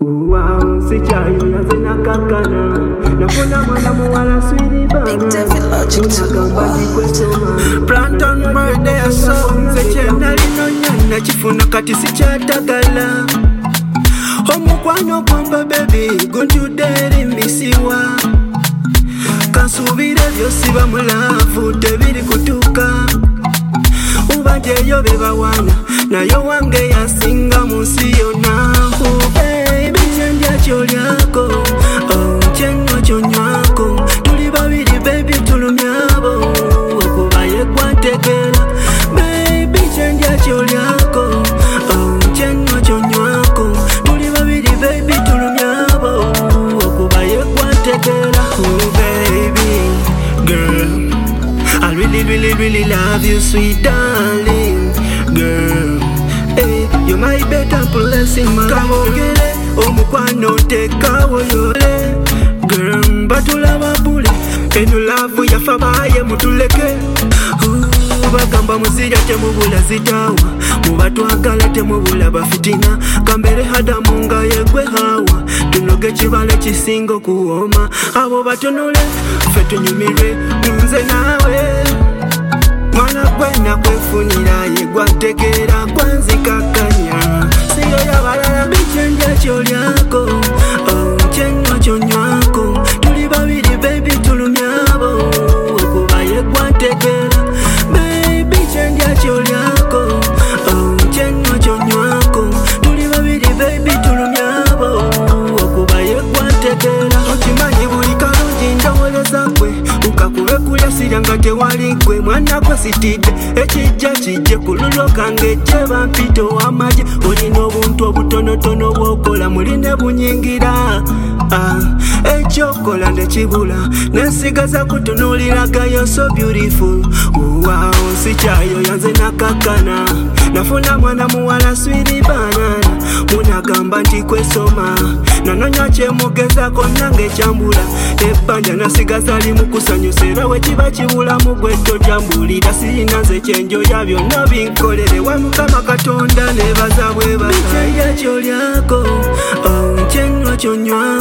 Wow, sichayo yazina kakana nafuna mwana muwala swiri bana unagambati kwesoma Planton birthday song zechenda lino nyana chifuna kati sichatagala omukwano kwamba baby guntuderi misiwa kansubire byosi bamulavu tebiri kutuka ubajeyo bebawana nayo wange yasinga munsi yonna baby chenja cholyako chenwa chonywako tuli babiri baby tulumyabo okubaye gwantegera baby chenja cholyako chenwa chonywako tuli babiri baby tulumyabo okubaye gwantegera baby girl I really love you, sweet darling girl. Hey, you're my better blessing, my kamogere omukwano tekawo yole girl batulaba bule eno love yafabaye mutuleke bagamba muzira temubula zitawa mubatwagala temubula bafitina kambere hadamu nga yegwe hawa tunoge kibale kisingo kuwoma abo batonole ffe tunyumirwe nze nawe mwana gwena kwefunira yegwategera gwanzikakanya siyo yabalala bichenja cholyako chenwa chonywako tuli babiri baby tulumyabo okuba yegwategera baby chenja cholyako chenwa chonywako tuli babiri baby tulumyabo okuba yegwategera okimanyi buli kalungi ndowoleza gwe ukakube kulya siranga tewali gwe mwana gwe sitidde ekijja kijje kululo kange gye bampito w'amagye olina obuntu obutonotono bw'okola muline bunyingira ekyokola ndekibula nensigaza kutunuuliragayo so beautiful wow sikyayo yanze nakakana nafuna mwana muwala swiri banana munagamba nti kwesoma nanonya kyemugezako nange kyambula ebbanja nasigaza limu kusanyusa era wekiba kibulamu gwe totyambulira sirina nze kyenjoya byonna binkolere wa mukama katonda nebaza bwe basaya kyolyako chenwa chonywa